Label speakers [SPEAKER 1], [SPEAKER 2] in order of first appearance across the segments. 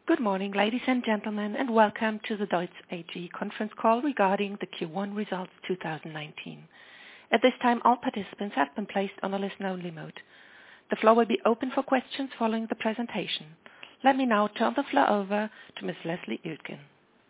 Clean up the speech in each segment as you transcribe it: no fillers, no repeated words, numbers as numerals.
[SPEAKER 1] Good morning, ladies and gentlemen, and welcome to the DEUTZ AG conference call regarding the Q1 results 2019. At this time, all participants have been placed on a listen-only mode. The floor will be open for questions following the presentation. Let me now turn the floor over to Ms. Leslie Iltgen.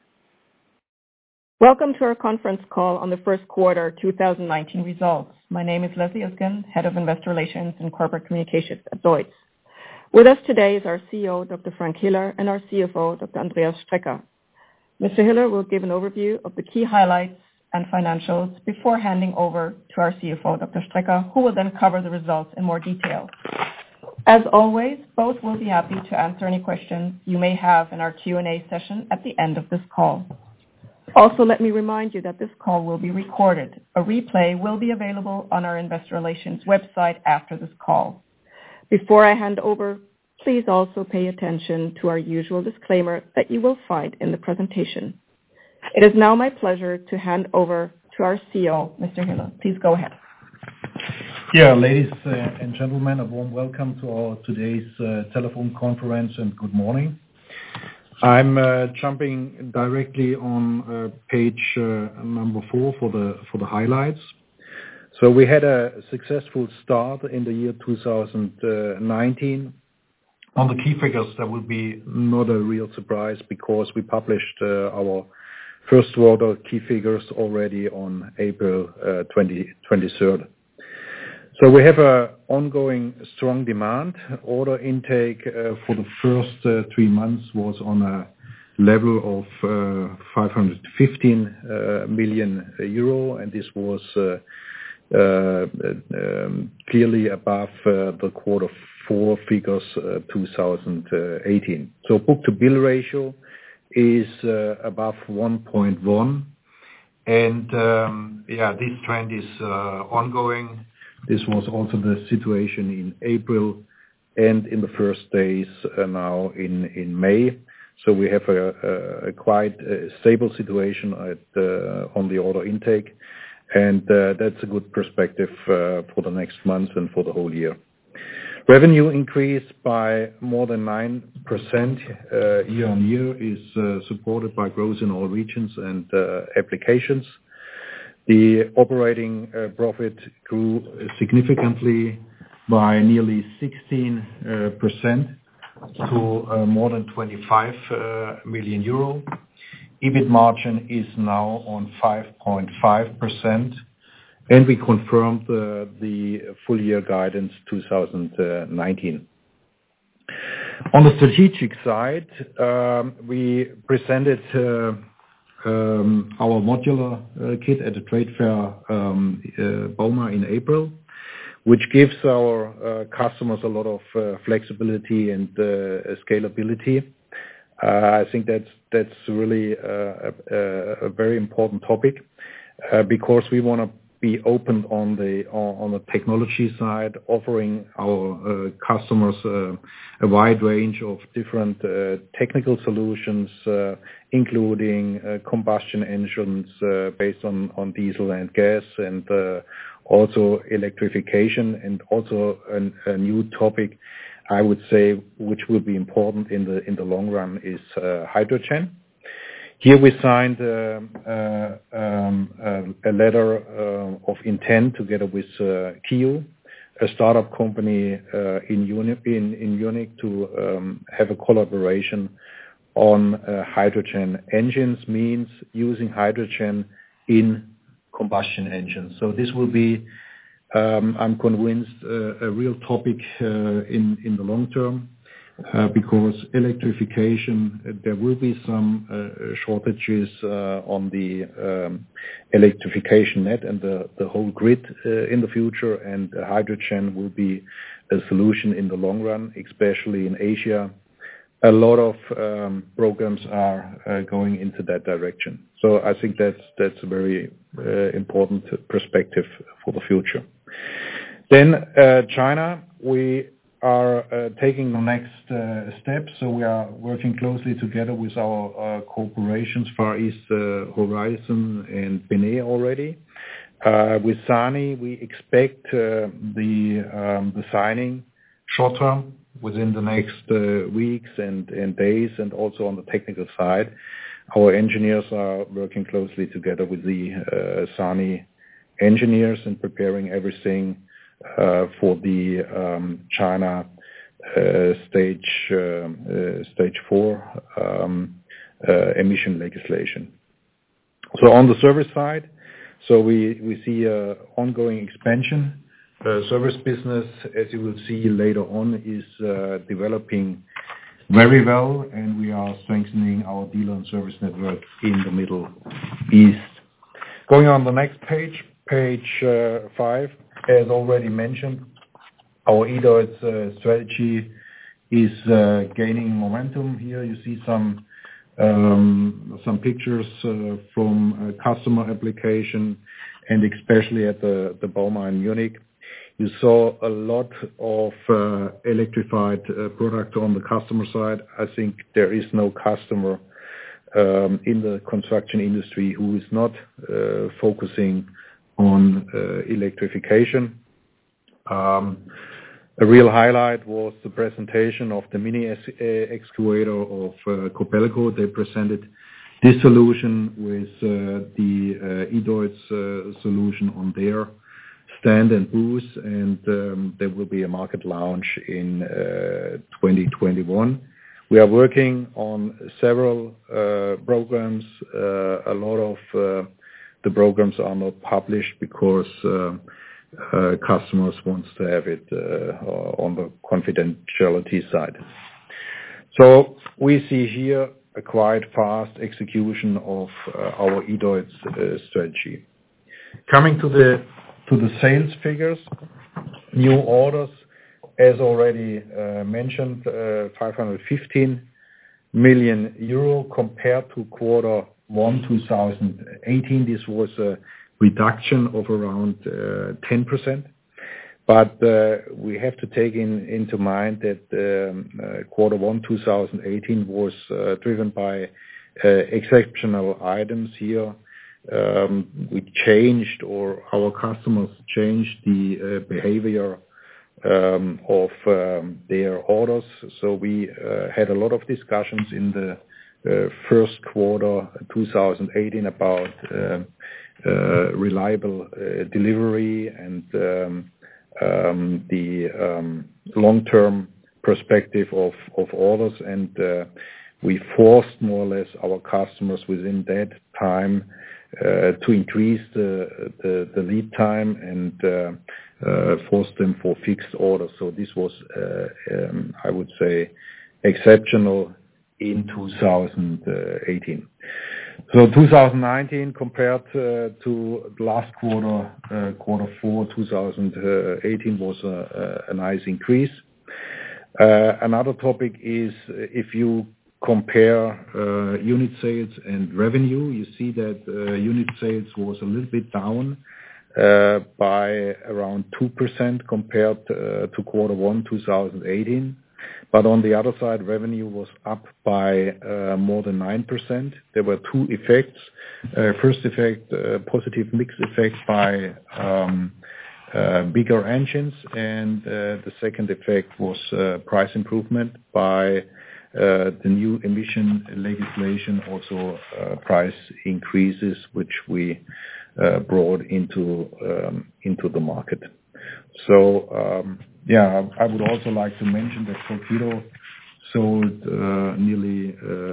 [SPEAKER 2] Welcome to our conference call on the first quarter 2019 results. My name is Leslie Iltgen, Head of Investor Relations and Corporate Communications at DEUTZ. With us today is our CEO, Dr. Frank Hiller, and our CFO, Dr. Andreas Strecker. Mr. Hiller will give an overview of the key highlights and financials before handing over to our CFO, Dr. Strecker, who will then cover the results in more detail. As always, both will be happy to answer any questions you may have in our Q&A session at the end of this call. Also, let me remind you that this call will be recorded. A replay will be available on our Investor Relations website after this call. Before I hand over, please also pay attention to our usual disclaimer that you will find in the presentation. It is now my pleasure to hand over to our CEO, Mr. Hiller. Please go ahead.
[SPEAKER 3] Yeah, ladies and gentlemen, a warm welcome to our today's telephone conference and good morning. I'm jumping directly on page number 4 for the highlights. So we had a successful start in the year 2019. On the key figures, that will be not a real surprise because we published our first quarter key figures already on April 23rd. So we have an ongoing strong demand. Order intake for the first 3 months was on a level of 515 million euro, and this was clearly above the quarter 4 figures 2018. So book-to-bill ratio is above 1.1, and this trend is ongoing. This was also the situation in April and in the first days now in May. So we have a quite stable situation on the order intake. And that's a good perspective for the next month and for the whole year. Revenue increased by more than 9% year on year is supported by growth in all regions and applications. The operating profit grew significantly by nearly 16% to more than 25 million euro. EBIT margin is now on 5.5%, and we confirmed the full year guidance 2019. On the strategic side, we presented our modular kit at the trade fair Bauma in April, which gives our customers a lot of flexibility and scalability. I think that's really a very important topic because we want to be open on the technology side, offering our customers a wide range of different technical solutions, including combustion engines based on diesel and gas, and also electrification, and also a new topic, I would say, which will be important in the long run, is hydrogen. Here we signed a letter of intent together with Kiu, a startup company in Munich, to have a collaboration on hydrogen engines, means using hydrogen in combustion engines. So this will be, I'm convinced, a real topic in the long term, because electrification, there will be some shortages on the electrification net and the whole grid in the future, and hydrogen will be a solution in the long run, especially in Asia. A lot of programs are going into that direction. So I think that's a very important perspective for the future. Then China, we are taking the next steps. So we are working closely together with our corporations, Far East Horizon and Bene already. With SANY, we expect the signing short term within the next weeks and days, and also on the technical side. Our engineers are working closely together with the SANY engineers and preparing everything for the China stage 4 emission legislation. So on the service side, so we see ongoing expansion. Service business, as you will see later on, is developing very well, and we are strengthening our dealer and service network in the Middle East. Going on the next page 5, as already mentioned, our eDEUTZ strategy is gaining momentum. Here you see some pictures from customer application, and especially at the Bauma in Munich. You saw a lot of electrified product on the customer side. I think there is no customer in the construction industry who is not focusing on electrification. A real highlight was the presentation of the mini excavator of Kobelco. They presented this solution with the eDEUTZ solution on their stand and booth, and there will be a market launch in 2021. We are working on several programs. A lot of the programs are not published because customers want to have it on the confidentiality side. So we see here a quite fast execution of our eDEUTZ strategy. Coming to the sales figures, new orders, as already mentioned, 515 million euro compared to quarter 1 2018. This was a reduction of around 10%. But we have to take into mind that quarter 1 2018 was driven by exceptional items here. We changed, or our customers changed the behavior of their orders. So we had a lot of discussions in the first quarter 2018 about reliable delivery and the long-term perspective of orders, and we forced more or less our customers within that time to increase the lead time and force them for fixed orders. So this was, I would say, exceptional in 2018. So 2019 compared to last quarter, quarter 4 2018 was a nice increase. Another topic is if you compare unit sales and revenue, you see that unit sales was a little bit down by around 2% compared to quarter 1 2018. But on the other side, revenue was up by more than 9%. There were two effects. First effect, positive mix effect by bigger engines, and the second effect was price improvement by the new emission legislation, also price increases which we brought into the market. So I would also like to mention that Torqeedo sold nearly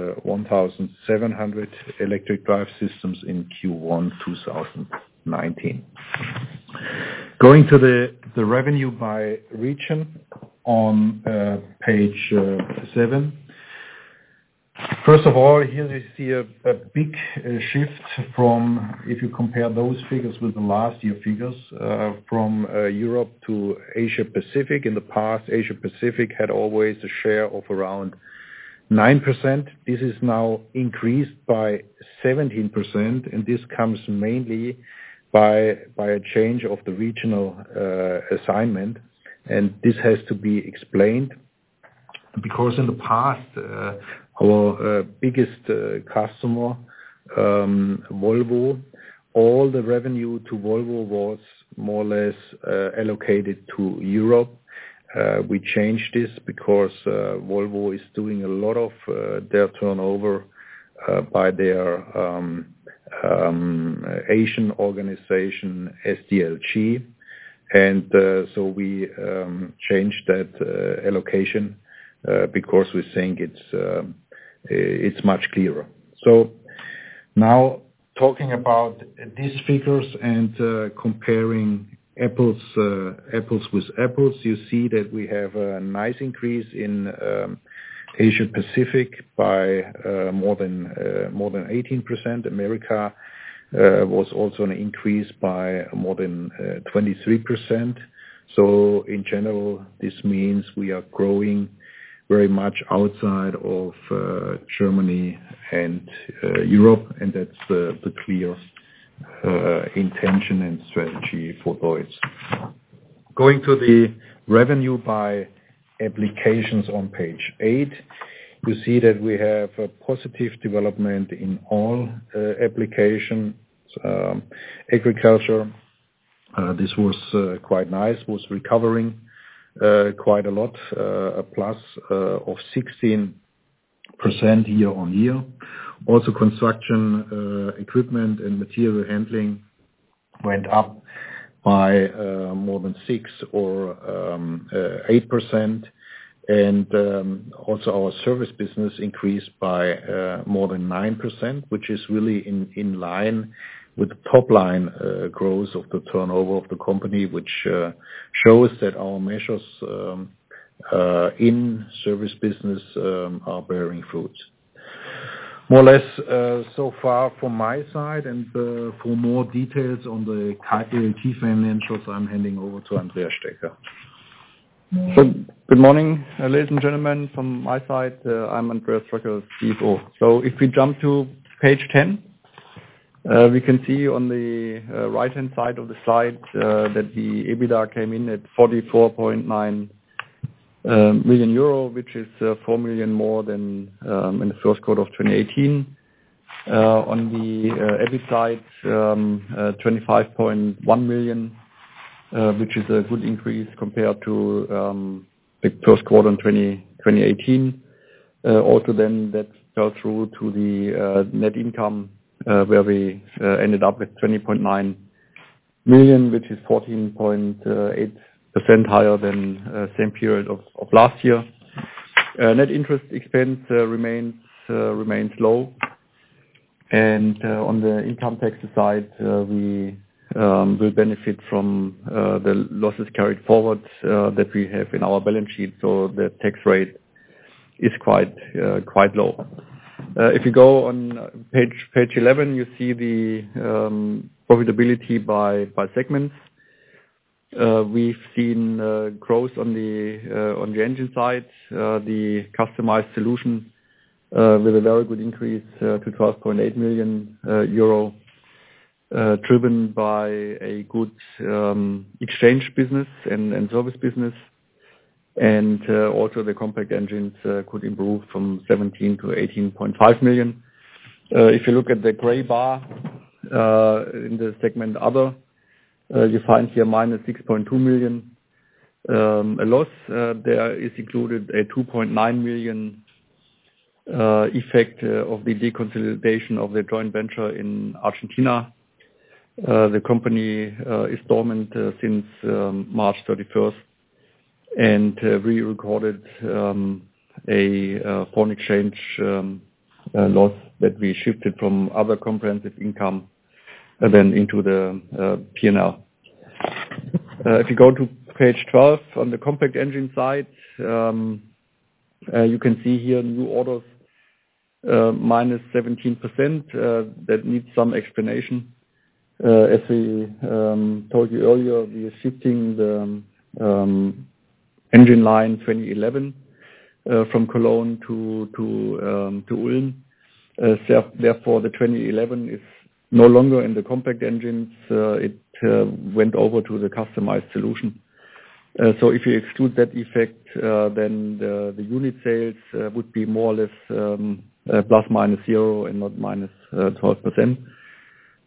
[SPEAKER 3] 1,700 electric drive systems in Q1 2019. Going to the revenue by region on page 7. First of all, here you see a big shift from, if you compare those figures with the last year figures, from Europe to Asia Pacific. In the past, Asia Pacific had always a share of around 9%. This is now increased by 17%, and this comes mainly by a change of the regional assignment, and this has to be explained because in the past our biggest customer, Volvo, all the revenue to Volvo was more or less allocated to Europe, we changed this because Volvo is doing a lot of their turnover by their Asian organization SDLG, and so we changed that allocation because we think it's much clearer. So now talking about these figures and comparing apples with apples, you see that we have a nice increase in Asia Pacific by more than 18%. America was also an increase by more than 23%. So in general, this means we are growing very much outside of Germany and Europe, and that's the clear intention and strategy for DEUTZ. Going to the revenue by applications on page 8, you see that we have a positive development in all applications. Agriculture, this was quite nice, was recovering quite a lot, a plus of 16% year on year. Also construction equipment and material handling went up by more than 6 or 8%. And also our service business increased by more than 9%, which is really in line with the top line growth of the turnover of the company, which shows that our measures in service business are bearing fruit. More or less so far from my side, and for more details on the KLT financials, I'm handing over to Andreas Strecker.
[SPEAKER 4] So, good morning, ladies and gentlemen. From my side, I'm Andreas Strecker, CFO. So if we jump to page 10, we can see on the right-hand side of the slide that the EBITDA came in at 44.9 million euro, which is 4 million more than in the first quarter of 2018. On the EBIT side, 25.1 million, which is a good increase compared to the first quarter in 2018. Also then that fell through to the net income, where we ended up with 20.9 million, which is 14.8% higher than same period of last year. Net interest expense remains low, and on the income tax side, we will benefit from the losses carried forward that we have in our balance sheet, so the tax rate is quite low. If you go on page 11, you see the profitability by segments. We've seen growth on the engine side, the customized solution with a very good increase to 12.8 million euro, driven by a good exchange business and service business, and also the compact engines could improve from 17 to 18.5 million. If you look at the gray bar in the segment other, you find here minus 6.2 million. A loss there is included a 2.9 million effect of the deconsolidation of the joint venture in Argentina. The company is dormant since March 31st, and we recorded a foreign exchange loss that we shifted from other comprehensive income then into the P&L. If you go to page 12 on the compact engine side, you can see here new orders minus 17%. That needs some explanation. As we told you earlier, we are shifting the engine line 2011 from Cologne to Ulm. Therefore, the 2011 is no longer in the compact engines. It went over to the customized solution. So if you exclude that effect, then the unit sales would be more or less plus minus 0 and not minus 12%.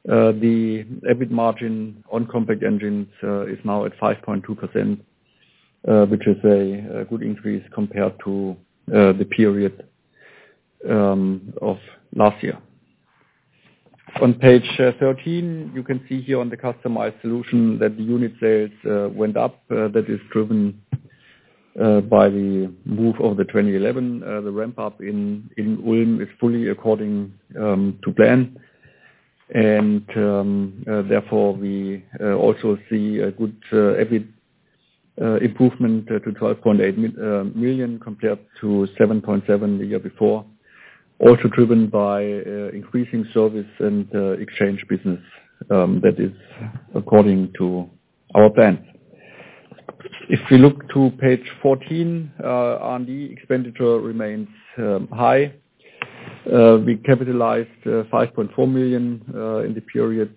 [SPEAKER 4] The EBIT margin on compact engines is now at 5.2%, which is a good increase compared to the period of last year. On page 13, you can see here on the customized solution that the unit sales went up. That is driven by the move of the 2011. The ramp up in Ulm is fully according to plan, and therefore we also see a good EBIT improvement to 12.8 million compared to 7.7 the year before. Also driven by increasing service and exchange business that is according to our plans. If we look to page 14, R&D expenditure remains high. We capitalized 5.4 million in the period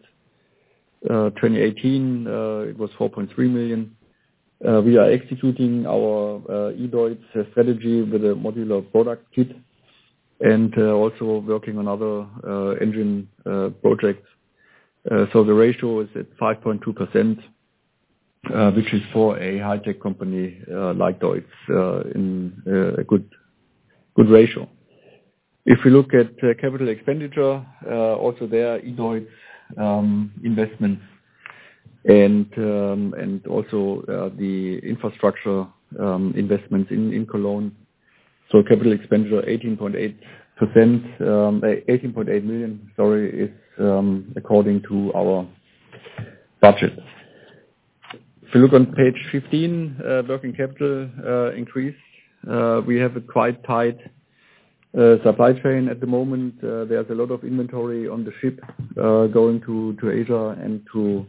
[SPEAKER 4] 2018. It was 4.3 million. We are executing our eDEUTZ strategy with a modular product kit, and also working on other engine projects. So the ratio is at 5.2%, which is for a high-tech company like DEUTZ in a good ratio. If we look at capital expenditure, also there eDEUTZ investments and also the infrastructure investments in Cologne. So capital expenditure 18.8 million, is according to our budget. If you look on page 15, working capital increase. We have a quite tight supply chain at the moment. There's a lot of inventory on the ship going to Asia and to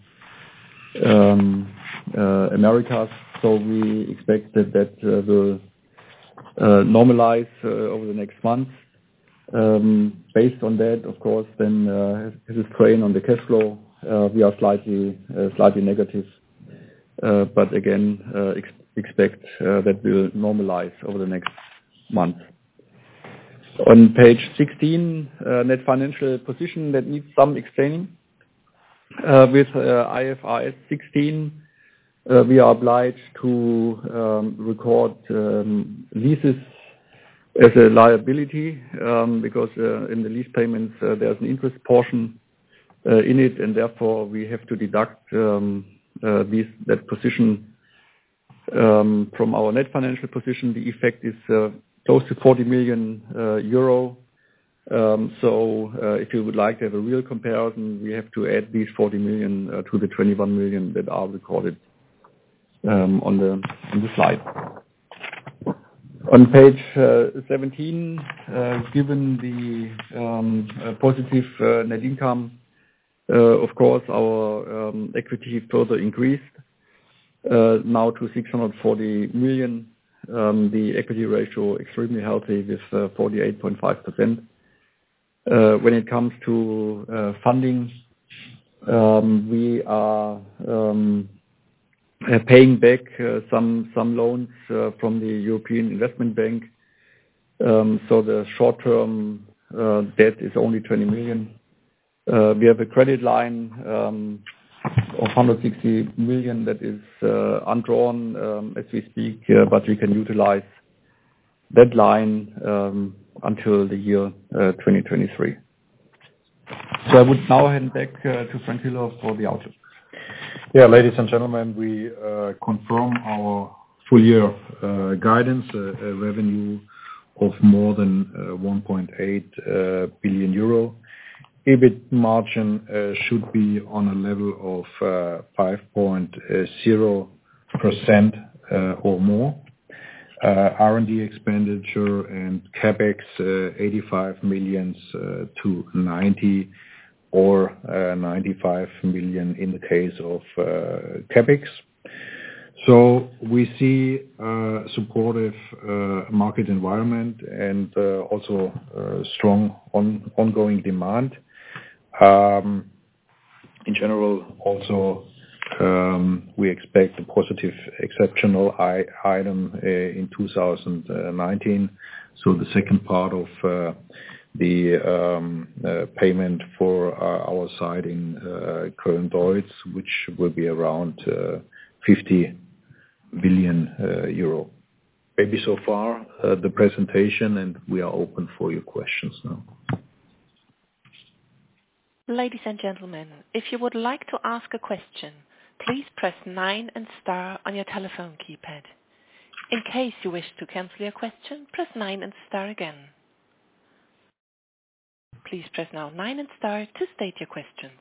[SPEAKER 4] Americas. So we expect that will normalize over the next month. Based on that, of course, then this is strain on the cash flow. We are slightly negative, but again expect that will normalize over the next month. On page 16, net financial position that needs some explaining. With IFRS 16, we are obliged to record leases as a liability because in the lease payments there's an interest portion in it, and therefore we have to deduct that position from our net financial position. The effect is close to 40 million euro. So if you would like to have a real comparison, we have to add these 40 million to the 21 million that are recorded on the slide. On page 17, given the positive net income, of course our equity further increased now to 640 million. The equity ratio extremely healthy with 48.5%. When it comes to funding, we are paying back some loans from the European Investment Bank. So the short-term debt is only 20 million. We have a credit line of 160 million that is undrawn as we speak, but we can utilize that line until the year 2023. So I would now hand back to Frank Hiller for the outlook.
[SPEAKER 3] Yeah, ladies and gentlemen, we confirm our full year guidance, a revenue of more than 1.8 billion euro. EBIT margin should be on a level of 5.0% or more. R&D expenditure and CapEx 85 million to 90 or 95 million in the case of CapEx. So we see a supportive market environment and also strong ongoing demand. In general, also we expect a positive exceptional item in 2019. So the second part of the payment for our site in Köln-Deutz, which will be around 50 billion euro. Maybe so far the presentation, and we are open for your questions now.
[SPEAKER 1] Ladies and gentlemen, if you would like to ask a question, please press 9 and star on your telephone keypad. In case you wish to cancel your question, press 9 and star again. Please press now 9 and star to state your questions.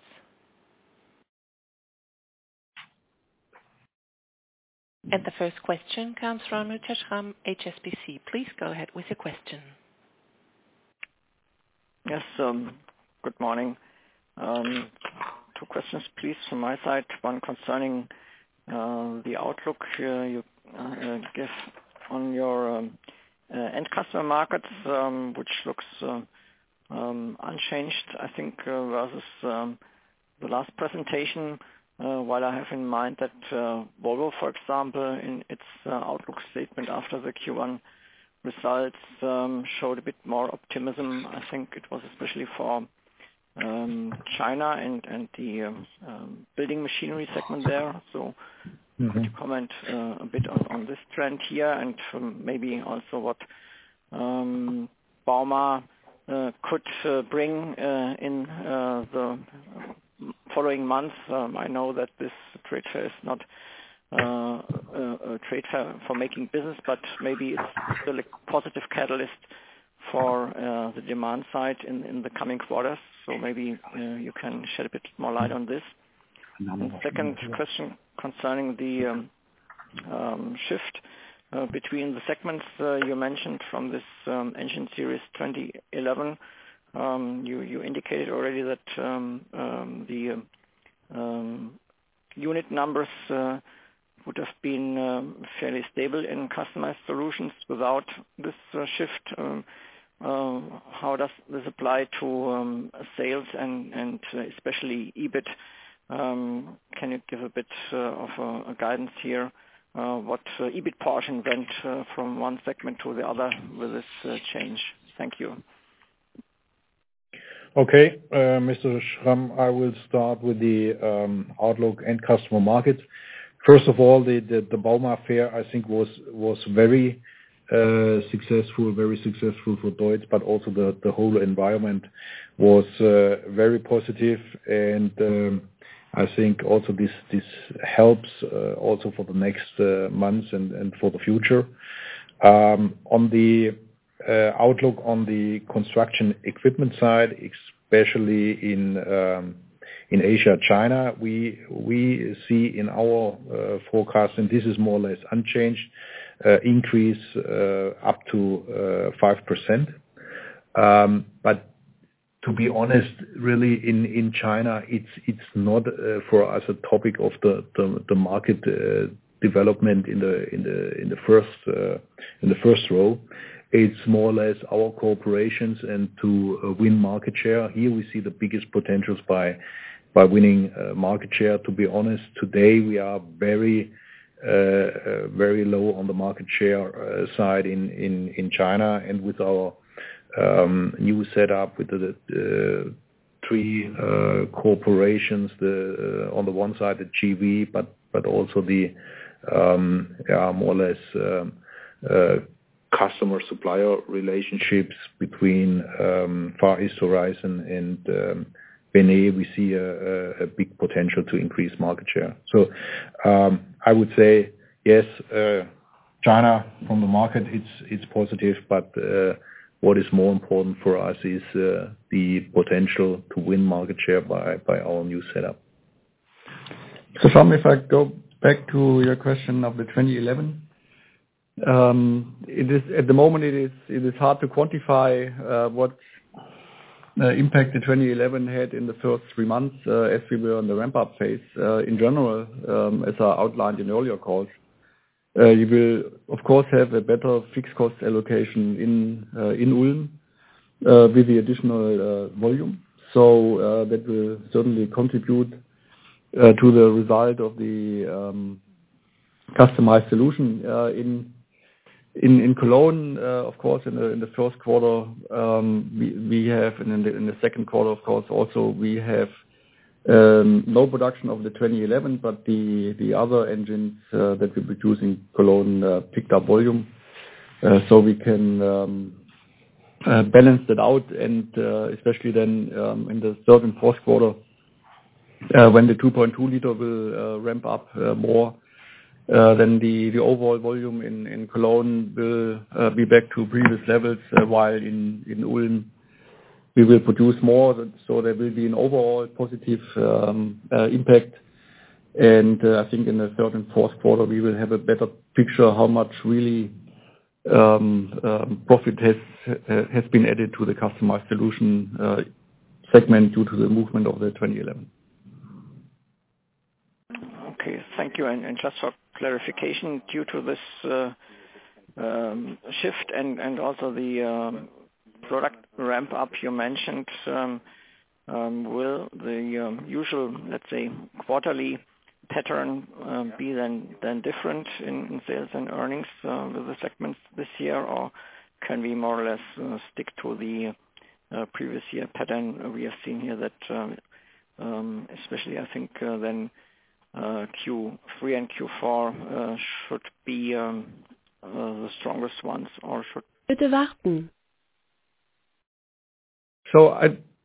[SPEAKER 1] And the first question comes from Richard Schramm, HSBC. Please go ahead with your question.
[SPEAKER 5] Yes, good morning. 2 questions, please, from my side. One concerning the outlook you give on your end customer markets, which looks unchanged, I think, versus the last presentation, while I have in mind that Volvo, for example, in its outlook statement after the Q1 results showed a bit more optimism. I think it was especially for China and the building machinery segment there. So could you comment a bit on this trend here, and maybe also what Bauma could bring in the following months? I know that this trade fair is not a trade fair for making business, but maybe it's still a positive catalyst for the demand side in the coming quarters. So maybe you can shed a bit more light on this. And second question concerning the shift between the segments you mentioned from this engine series 2011. You indicated already that the unit numbers would have been fairly stable in customized solutions without this shift. How does this apply to sales and especially EBIT? Can you give a bit of a guidance here? What EBIT portion went from one segment to the other with this change? Thank you.
[SPEAKER 3] Okay, Mr. Schramm, I will start with the outlook and customer market. First of all, the Bauma fair, I think, was very successful for DEUTZ, but also the whole environment was very positive, and I think also this helps also for the next months and for the future. On the outlook on the construction equipment side, especially in Asia, China, we see in our forecast, and this is more or less unchanged, increase up to 5%. But to be honest, really in China, it's not for us a topic of the market development in the first row. It's more or less our cooperations and to win market share. Here we see the biggest potentials by winning market share. To be honest, today we are very low on the market share side in China, and with our new setup with the 3 corporations, on the one side the GV, but also the more or less customer supplier relationships between Far East Horizon and Bene, we see a big potential to increase market share. So I would say yes, China from the market it's positive, but what is more important for us is the potential to win market share by our new setup.
[SPEAKER 4] So Tom, if I go back to your question of the 2011, it is at the moment it is hard to quantify what impact the 2011 had in the first 3 months as we were on the ramp-up phase. In general, as I outlined in earlier calls, you will of course have a better fixed cost allocation in Ulm with the additional volume. So that will certainly contribute to the result of the customized solution in Cologne. Of course, in the first quarter we have, and in the second quarter, of course, also we have No production of the 2011, but the other engines that we produce in Cologne picked up volume. So we can balance that out, and especially then in the third and fourth quarter, when the 2.2 liter will ramp up more, then the overall volume in Cologne will be back to previous levels, while in Ulm we will produce more, so there will be an overall positive impact. And I think in the third and fourth quarter we will have a better picture how much really profit has been added to the customized solution segment due to the movement of the 2011.
[SPEAKER 5] Okay, thank you. And just for clarification, due to this shift and also the product ramp up you mentioned, will the usual, let's say, quarterly pattern be then different in sales and earnings with the segments this year, or can we more or less stick to the previous year pattern we have seen here that especially I think then Q3 and Q4 should be the strongest ones, or should...
[SPEAKER 6] Bitte warten.
[SPEAKER 4] So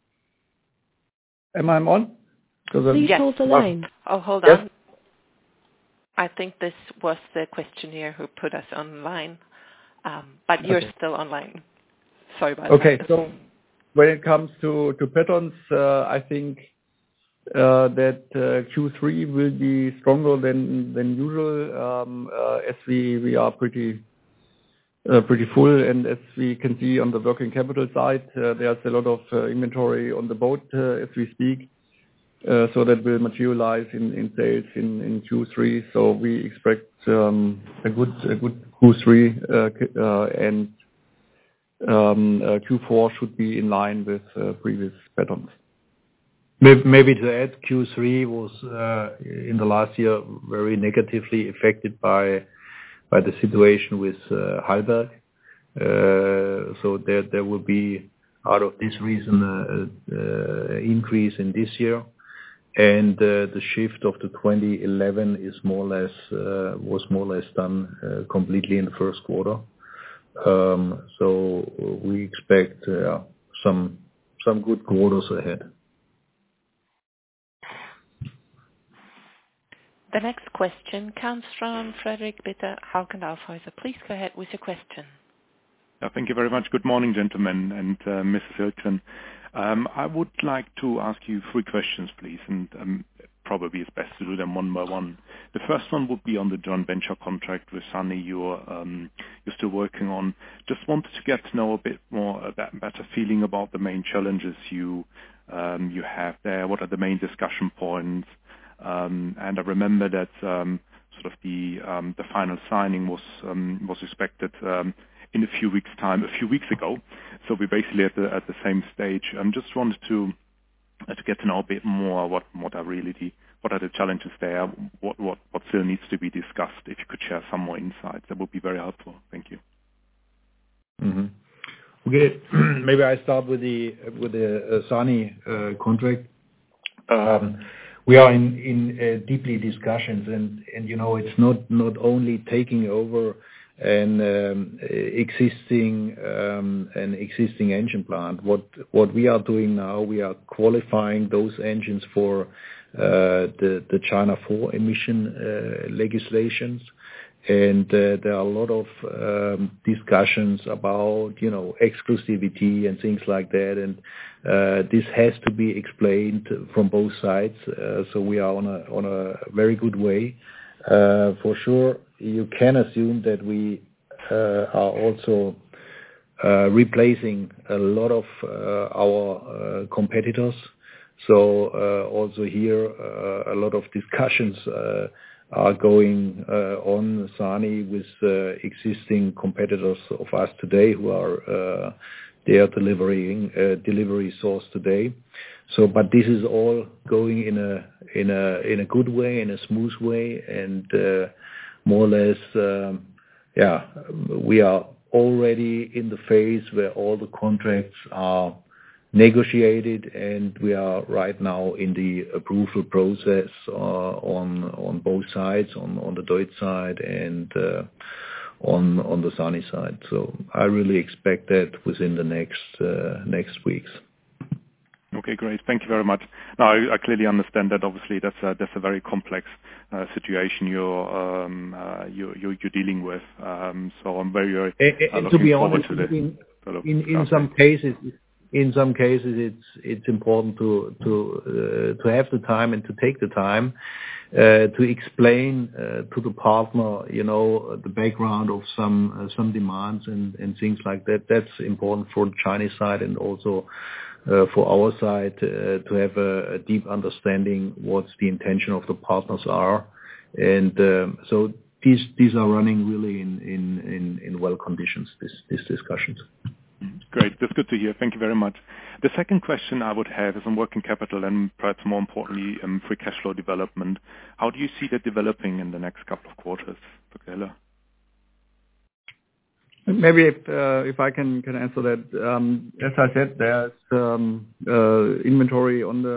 [SPEAKER 4] am I on?
[SPEAKER 6] Please hold the line.
[SPEAKER 1] Oh, hold
[SPEAKER 4] Yes.
[SPEAKER 1] on. I think this was the questionnaire who put us online, but you're still online. Sorry about that.
[SPEAKER 4] Okay, so when it comes to patterns, I think that Q3 will be stronger than usual, as we are pretty full, and as we can see on the working capital side, there's a lot of inventory on the boat as we speak. So that will materialize in sales in Q3. So we expect a good Q3 and Q4 should be in line with previous patterns.
[SPEAKER 3] Maybe to add, Q3 was in the last year very negatively affected by the situation with Heidelberg. So there will be, out of this reason, increase in this year. And the shift of the 2011 is was more or less done completely in the first quarter. So we expect some good quarters ahead.
[SPEAKER 1] The next question comes from Frederick Bitter, Hauck & Aufhäuser. Please go ahead with your question.
[SPEAKER 7] Thank you very much. Good morning, gentlemen, and Mrs. Hilton. I would like to ask you 3 questions, please, and probably it's best to do them one by one. The first one would be on the joint venture contract with SANY you're still working on. Just wanted to get to know a bit more, a better feeling about the main challenges you have there. What are the main discussion points? And I remember that sort of the final signing was expected in a few weeks' time, a few weeks ago. So we're basically at the same stage. Just wanted to get to know a bit more what are the challenges there, what still needs to be discussed. If you could share some more insights, that would be very helpful. Thank you.
[SPEAKER 3] Mm-hmm. Okay, maybe I start with the SANY contract. We are in deeply discussions, and you know, it's not only taking over an existing engine plant. What we are doing now, we are qualifying those engines for the China 4 emission legislations, and there are a lot of discussions about, you know, exclusivity and things like that, and this has to be explained from both sides. So we are on a very good way. For sure, you can assume that we are also replacing a lot of our competitors. So also here, a lot of discussions are going on SANY with existing competitors of us today who are they are delivering delivery source today. So, but this is all going in a good way, in a smooth way, and more or less, we are already in the phase where all the contracts are negotiated, and we are right now in the approval process on both sides, on the Deutz side and on the Sany side. So I really expect that within the next weeks.
[SPEAKER 7] Okay, great. Thank you very much. Now, I clearly understand that obviously that's a very complex situation you're dealing with. So I'm very looking forward to this.
[SPEAKER 3] In some cases, it's important to have the time and to take the time to explain to the partner, the background of some demands and things like that. That's important for the Chinese side and also for our side to have a deep understanding what's the intention of the partners are, and so these are running really in well conditions. These discussions.
[SPEAKER 7] Great, that's good to hear. Thank you very much. The second question I would have is on working capital and perhaps more importantly, free cash flow development. How do you see that developing in the next couple of quarters, Dr. Hiller?
[SPEAKER 4] Maybe if I can answer that. As I said, there's inventory on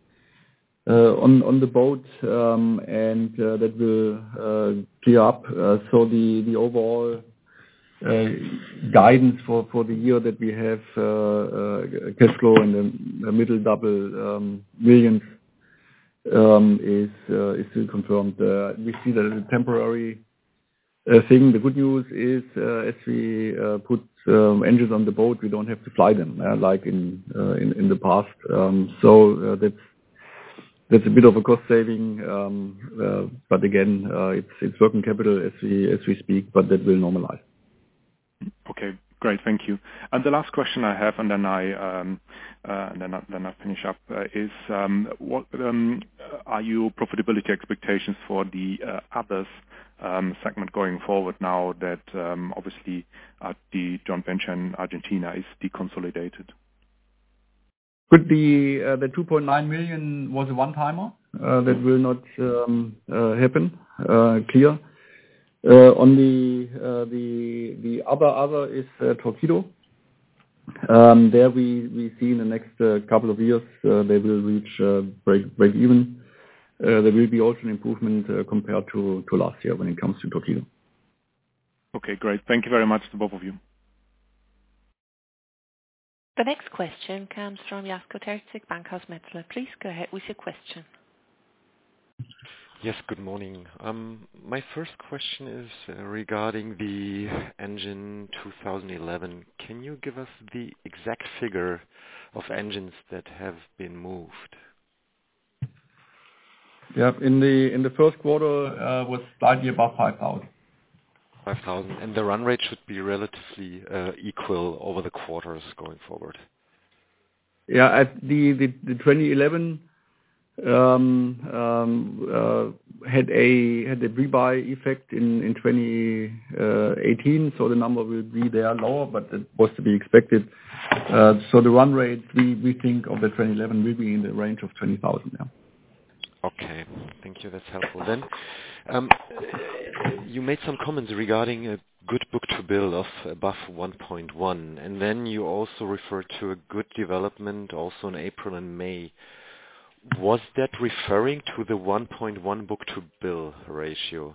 [SPEAKER 4] the boat, and that will clear up. So the overall guidance for the year that we have cash flow in the middle double millions is still confirmed. We see that as a temporary thing. The good news is, as we put engines on the boat, we don't have to fly them like in the past. So that's a bit of a cost saving. But again, it's working capital as we speak, but that will normalize.
[SPEAKER 7] Okay, great, thank you. And the last question I have, and then I finish up, is what are your profitability expectations for the others segment going forward now that obviously the joint venture in Argentina is deconsolidated?
[SPEAKER 4] Could be the 2.9 million was a one-timer that will not happen. Clear. On the other is Torqeedo. There we see in the next couple of years they will reach break even. There will be also an improvement compared to last year when it comes to Torqeedo.
[SPEAKER 7] Okay, great. Thank you very much to both of you.
[SPEAKER 1] The next question comes from Jasko Terzic, Bankhaus Metzler. Please go ahead with your question.
[SPEAKER 8] Yes, good morning. My first question is regarding the engine 2011. Can you give us the exact figure of engines that have been moved?
[SPEAKER 4] Yeah, in the first quarter was slightly above 5,000.
[SPEAKER 8] 5,000, and the run rate should be relatively equal over the quarters going forward.
[SPEAKER 4] Yeah, at the 2011 had a pre-buy effect in 2018, so the number will be there lower, but it was to be expected. So the run rate we think of the 2011 will be in the range of 20,000 now.
[SPEAKER 8] Okay, thank you. That's helpful. Then you made some comments regarding a good book-to-bill of above 1.1, and then you also referred to a good development also in April and May. Was that referring to the 1.1 book-to-bill ratio?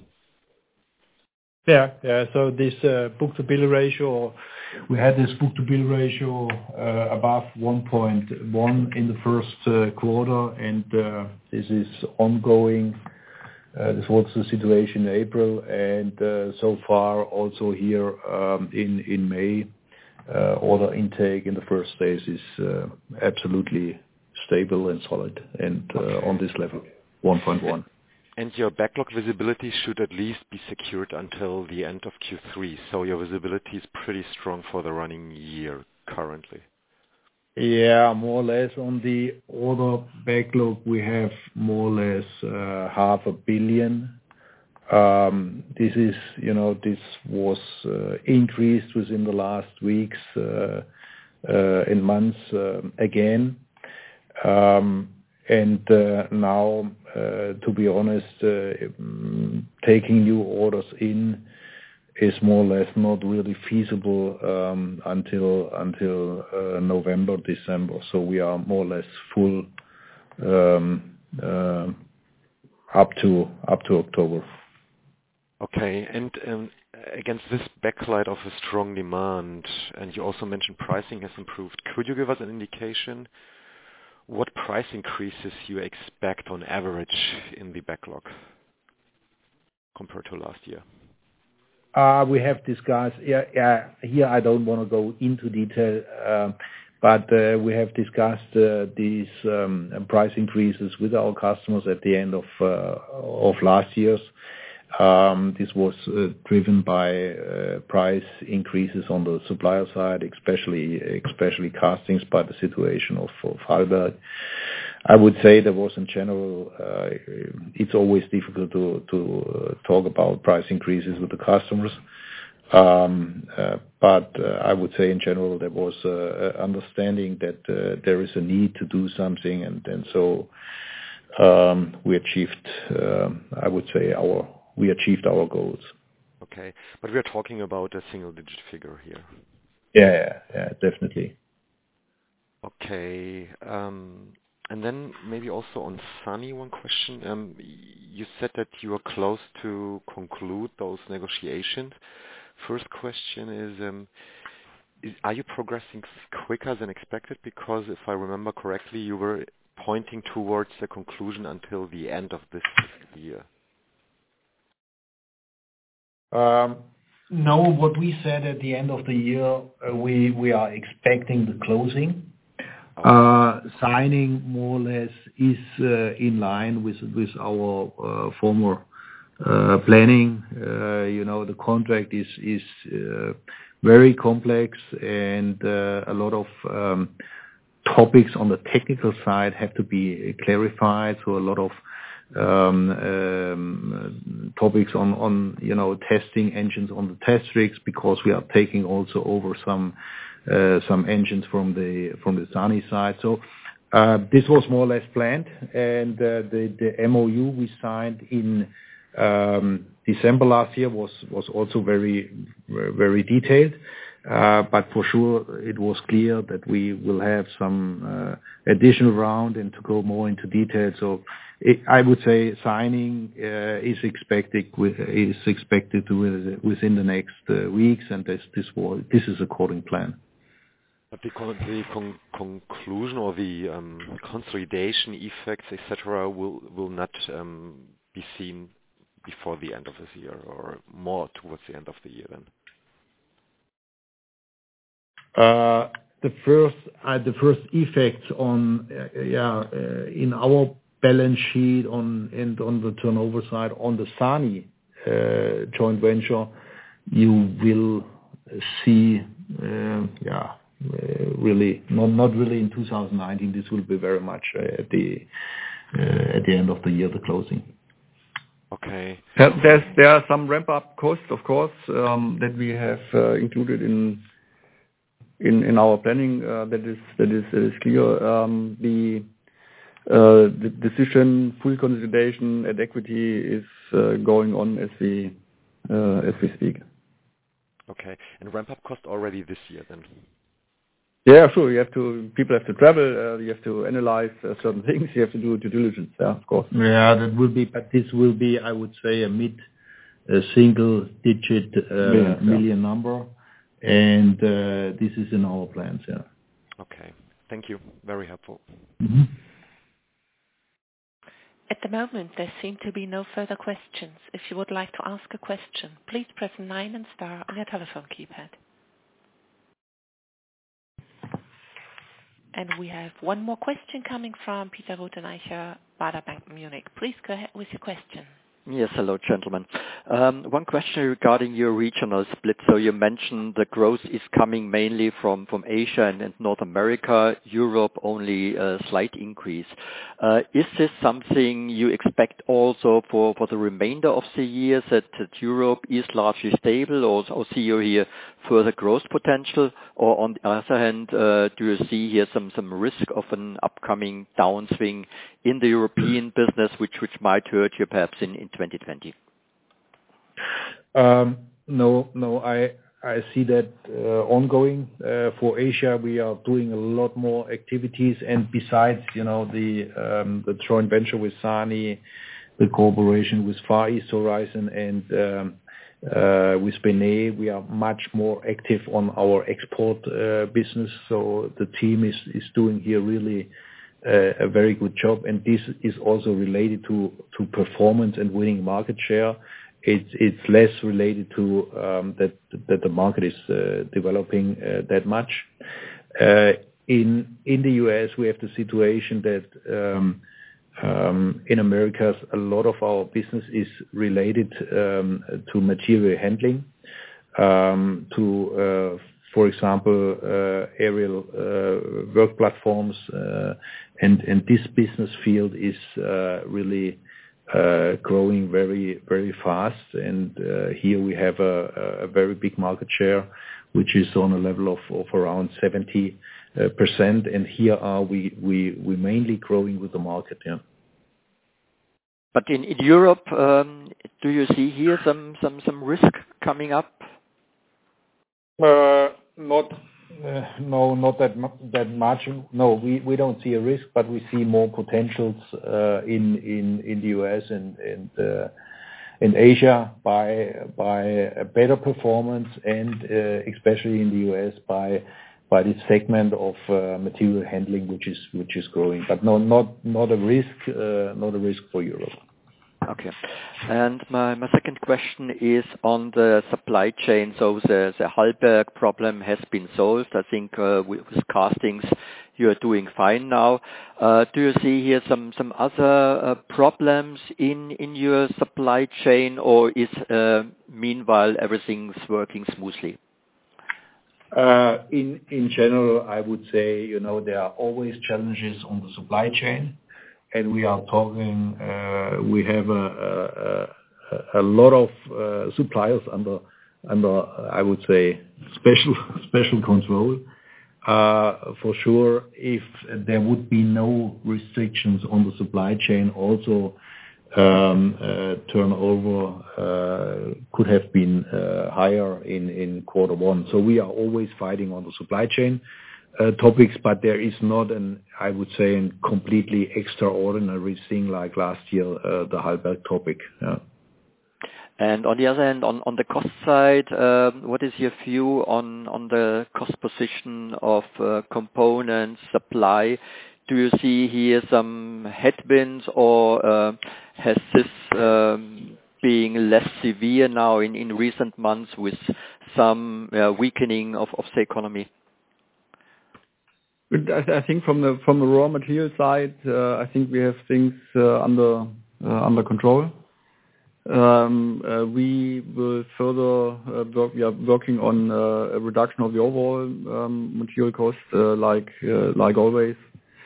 [SPEAKER 3] Yeah. So this book-to-bill ratio, we had this book-to-bill ratio above 1.1 in the first quarter, and this is ongoing. This was the situation in April, and so far also here in May, order intake in the first days is absolutely stable and solid, and on this level, 1.1.
[SPEAKER 8] And your backlog visibility should at least be secured until the end of Q3, so your visibility is pretty strong for the running year currently.
[SPEAKER 3] Yeah, more or less on the order backlog, we have more or less 500 million. This was increased within the last weeks and months again. And now, to be honest, taking new orders in more or less not really feasible until November, December. So we are more or less full up to October.
[SPEAKER 8] Okay. And against this backlight of a strong demand, and you also mentioned pricing has improved, could you give us an indication what price increases you expect on average in the backlog compared to last year?
[SPEAKER 3] We have discussed, here I don't want to go into detail, but we have discussed these price increases with our customers at the end of last year's. This was driven by price increases on the supplier side, especially castings, by the situation of Heidelberg. I would say there was in general, it's always difficult to talk about price increases with the customers. But I would say in general there was understanding that there is a need to do something, and so we achieved, I would say, we achieved our goals.
[SPEAKER 8] Okay, but we are talking about a single-digit figure here.
[SPEAKER 3] Yeah, definitely.
[SPEAKER 8] Okay, and then maybe also on Sany, one question. You said that you are close to conclude those negotiations. First question is are you progressing quicker than expected? Because if I remember correctly, you were pointing towards the conclusion until the end of this year.
[SPEAKER 3] No, what we said at the end of the year, we are expecting the closing. Signing more or less is in line with our former planning. The contract is very complex, and a lot of topics on the technical side have to be clarified. So a lot of topics on testing engines on the test rigs, because we are taking also over some engines from the Sany side. So this was more or less planned, and the MOU we signed in December last year was also very, very detailed. But for sure, it was clear that we will have some additional round and to go more into detail. So I would say signing is expected within the next weeks, and this is according plan.
[SPEAKER 8] But the conclusion or the consolidation effects, etc., will not be seen before the end of this year, or more towards the end of the year then?
[SPEAKER 3] The first effects on in our balance sheet and on the turnover side on the Sany joint venture, you will see really not really in 2019. This will be very much at the end of the year, the closing.
[SPEAKER 8] Okay.
[SPEAKER 4] There are some ramp-up costs, of course, that we have included in our planning. That is clear. The decision, full consolidation at equity is going on as we speak.
[SPEAKER 8] Okay. And ramp-up cost already this year then?
[SPEAKER 4] Yeah, sure. People have to travel. You have to analyze certain things. You have to do due diligence. Yeah, of course.
[SPEAKER 3] Yeah, that will be. But this will be, I would say, a single-digit million number, and this is in our plans. Yeah.
[SPEAKER 8] Okay. Thank you. Very helpful.
[SPEAKER 3] Mm-hmm.
[SPEAKER 1] At the moment, there seem to be no further questions. If you would like to ask a question, please press 9 and star on your telephone keypad. And we have one more question coming from Peter Rothenaicher, Baader Bank Munich. Please go ahead with your question.
[SPEAKER 9] Yes, hello, gentlemen. One question regarding your regional split. So you mentioned the growth is coming mainly from Asia and North America, Europe only a slight increase. Is this something you expect also for the remainder of the year, that Europe is largely stable, or see you here further growth potential? Or on the other hand, do you see here some risk of an upcoming downswing in the European business, which might hurt you perhaps in 2020?
[SPEAKER 3] No, I see that ongoing. For Asia, we are doing a lot more activities, and besides, the joint venture with SANY, the cooperation with Far East Horizon, and with Benet, we are much more active on our export business. So the team is doing here really a very good job, and this is also related to performance and winning market share. It's less related to that the market is developing that much. In the US, we have the situation that in Americas, a lot of our business is related to material handling, for example, aerial work platforms, and this business field is really growing very, very fast. And here we have a very big market share, which is on a level of around 70%. And here we mainly growing with the market. Yeah.
[SPEAKER 9] But in Europe, do you see here some risk coming up?
[SPEAKER 3] Not that much. No, we don't see a risk, but we see more potentials in the US and in Asia by a better performance, and especially in the US by this segment of material handling, which is growing, but not a risk for Europe.
[SPEAKER 9] Okay. And my second question is on the supply chain. So the Hallberg problem has been solved. I think with castings you are doing fine now. Do you see here some other problems in your supply chain, or is meanwhile everything's working smoothly?
[SPEAKER 3] In general, I would say, there are always challenges on the supply chain, and we are talking, we have a lot of suppliers under, I would say, special control. For sure, if there would be no restrictions on the supply chain, also turnover could have been higher in quarter one. So we are always fighting on the supply chain topics, but there is not I would say, a completely extraordinary thing like last year, the Hallberg topic. Yeah.
[SPEAKER 9] And on the other hand, on the cost side, what is your view on the cost position of components supply? Do you see here some headwinds, or has this being less severe now in recent months with some weakening of the economy?
[SPEAKER 4] I think from the raw material side, I think we have things under control. We will further we are working on a reduction of the overall material cost, like always.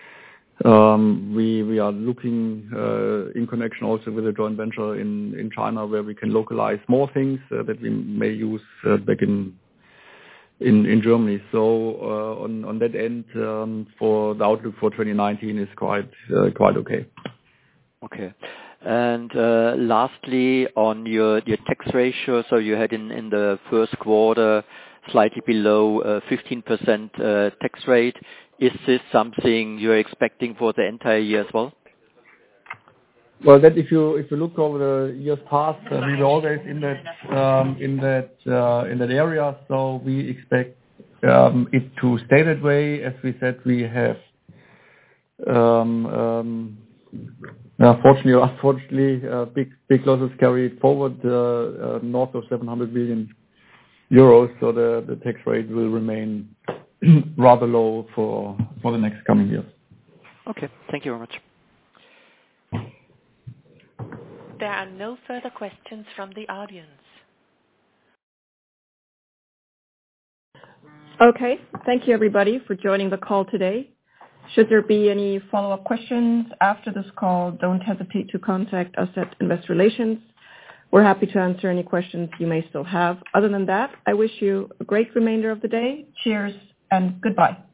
[SPEAKER 4] We are looking in connection also with a joint venture in China, where we can localize more things that we may use back in Germany. So on that end, for the outlook for 2019 is quite okay. Okay.
[SPEAKER 9] And lastly, on your tax ratio, so you had in the first quarter slightly below 15% tax rate. Is this something you're expecting for the entire year as well?
[SPEAKER 4] Well, that if you look over the years past, we were always in that area. So we expect it to stay that way. As we said, we have fortunately or unfortunately big losses carried forward north of 700 million euros. So the tax rate will remain rather low for the next coming years.
[SPEAKER 9] Okay, thank you very much.
[SPEAKER 1] There are no further questions from the audience.
[SPEAKER 2] Okay, thank you everybody for joining the call today. Should there be any follow-up questions after this call, don't hesitate to contact us at Investor Relations. We're happy to answer any questions you may still have. Other than that, I wish you a great remainder of the day. Cheers and goodbye.